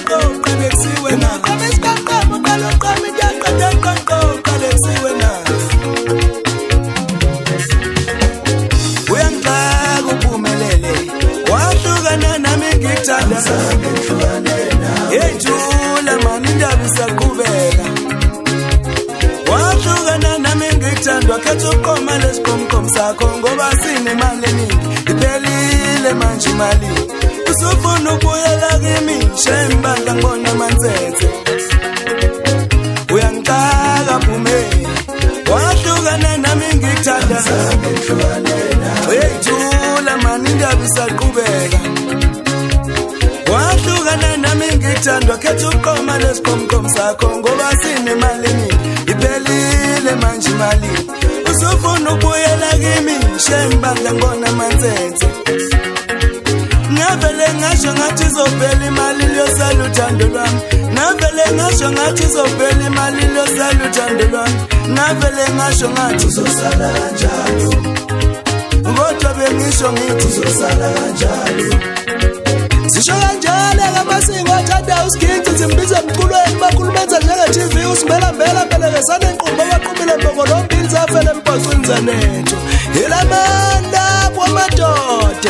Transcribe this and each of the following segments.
Ukoma lesikhomkhom sakho ngoba sinemali eningi iphelile manje imali usufuna ukubuyela kimi shembandla ngibona amanzethe uyangicaka Phume wahlukana nami ngikuthanda uyayithula mani indaba isaqhubeka wahlukana nami ngikuthanda khetha ukoma lesikhomkhom sakho ngoba sinemali eningi iphelile manje imali usufuna ukubuyela kimi shembandla ngibona amanzethe ngavele ngasho ngathi izophela imali liyosala uthando lwami ngavele ngasho ngathi izophela imali liyosala uthando lwami ngavele ngasho ngathi uzosala kanjalo kodwa bengisho ngithi uzosala kanjalo sisho kanjalo ngamasiko athanda usigithi zimbiza emculweni bakhulumenza njenge-TV usimbela mbela mbelekesane enqubo baqhubile mbokolo mbili zafele embhacweni zanetho ilamanda kwamadoda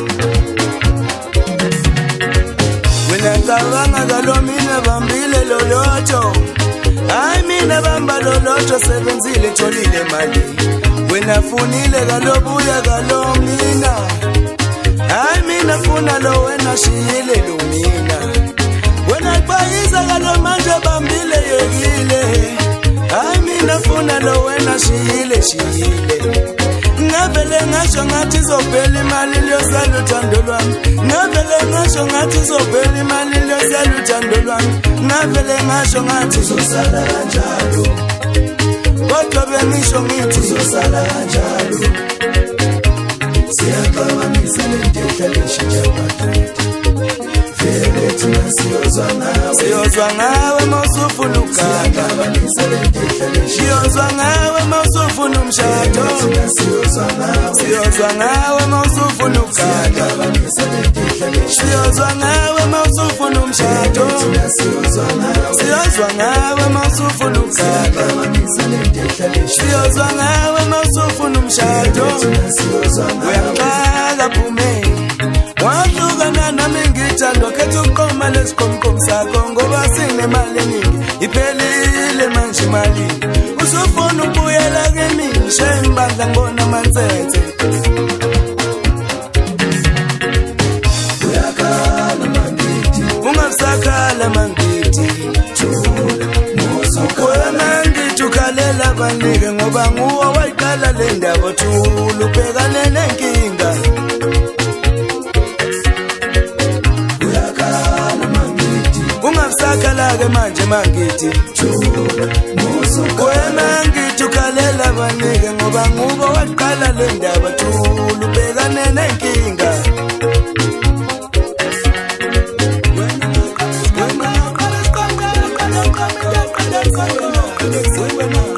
wena cabanga kalo mina bambile lolotho hayi mina bamba lolotho sebenzile tholile mali wena funile kalobuya kalo mina hayi mina funa lo wena shiyile lo mina wena bayiza kalo manje bambile yekile hayi mina funa lo wena shiyile ngavele ngasho ngathi izophela imali liyosala uthando lwami ngavele ngasho ngathi izophela imali liyosala uthando lwami ngavele ngasho ngathi uzosala kanjalo kodwa bengisho ngithi uzosala kanjalo siyaxabanisa lentehla leshintsha amadoda vele thina siyozwa ngawe mawusufuna ukuganga siyozwa ngawe mawusufuna umshado siyozwa ngawe mawusufuna ukuganga siyozwa ngawe mawusufuna umshado siyozwa ngawe mawusufuna ukuganga siyozwa ngawe mawusufuna umshado uyaqala Phume wahlukana nami ngithanda khetha ukoma lesikhomkhom sakho ngoba sinemali eningi iphelile manje imali usufuna ukubuyela kimi shembandla ngibona amanzethe uyakhala mangithi ungasakhala mangithi mangithi ukhalela banike ngoba nguwe wayiqala le ndaba thula ubhekane nenkinga ungasakhala ke manje mangithi mangithi ukhalela banike ngoba nguwe wayiqala le ndaba thula ubhekane nenkinga When